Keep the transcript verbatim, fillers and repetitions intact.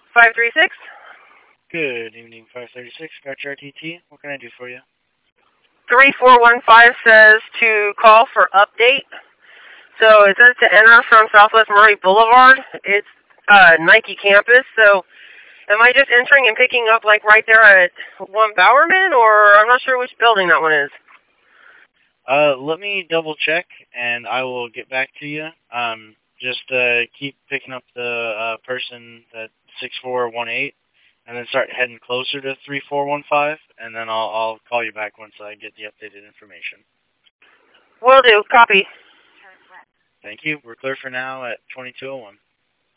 five three six. Good evening, five thirty-six, Scratch R T T. What can I do for you? three four one five says to call for update. So it says to enter from Southwest Murray Boulevard. It's uh, Nike campus. So am I just entering and picking up like right there at one Bowerman, or I'm not sure which building that one is? Uh, let me double check, and I will get back to you. Um, just uh, keep picking up the uh, person at six four one eight, and then start heading closer to three four one five, and then I'll I'll call you back once I get the updated information. Will do. Copy. Thank you. We're clear for now at twenty-two oh one.